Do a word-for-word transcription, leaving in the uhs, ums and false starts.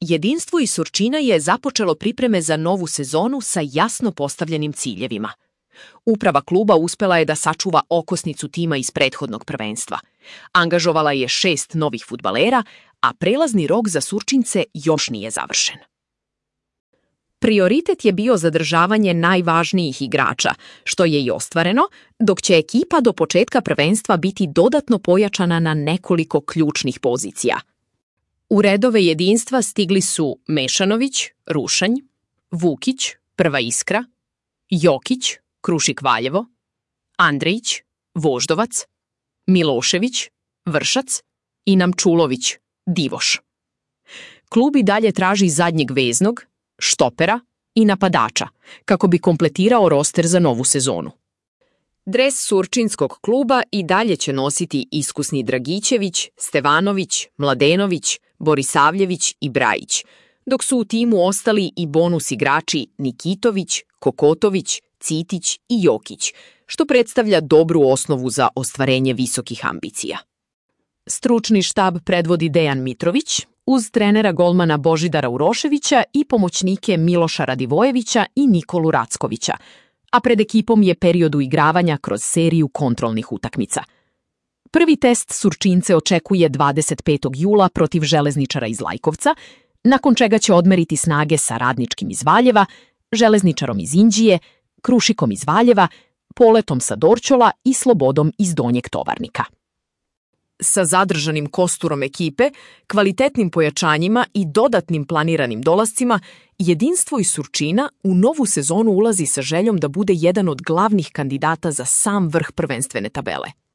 Jedinstvo iz Surčina je započelo pripreme za novu sezonu sa jasno postavljenim ciljevima. Uprava kluba uspela je da sačuva okosnicu tima iz prethodnog prvenstva. Angažovala je šest novih fudbalera, a prelazni rok za Surčince još nije završen. Prioritet je bio zadržavanje najvažnijih igrača, što je i ostvareno, dok će ekipa do početka prvenstva biti dodatno pojačana na nekoliko ključnih pozicija. U redove jedinstva stigli su Mešanović, Rušanj, Vukić, Prva Iskra, Jokić, Krušik Valjevo, Andrejić, Voždovac, Milošević, Vršac i Namčulović, Divoš. Klub i dalje traži zadnjeg veznog, štopera i napadača, kako bi kompletirao roster za novu sezonu. Dres surčinskog kluba i dalje će nositi iskusni Dragićević, Stevanović, Mladenović, Borisavljević i Brajić, dok su u timu ostali i bonus igrači Nikitović, Kokotović, Citić i Jokić, što predstavlja dobru osnovu za ostvarenje visokih ambicija. Stručni štab predvodi Dejan Mitrović, uz trenera golmana Božidara Uroševića i pomoćnike Miloša Radivojevića i Nikolu Rackovića, a pred ekipom je period uigravanja kroz seriju kontrolnih utakmica. Prvi test Surčince očekuje dvadeset petog jula protiv Železničara iz Lajkovca, nakon čega će odmeriti snage sa Radničkim iz Valjeva, Železničarom iz Inđije, Krušikom iz Valjeva, Poletom sa Dorćola i Slobodom iz Donjeg Tovarnika. Sa zadržanim kosturom ekipe, kvalitetnim pojačanjima i dodatnim planiranim dolascima, jedinstvo iz Surčina u novu sezonu ulazi sa željom da bude jedan od glavnih kandidata za sam vrh prvenstvene tabele.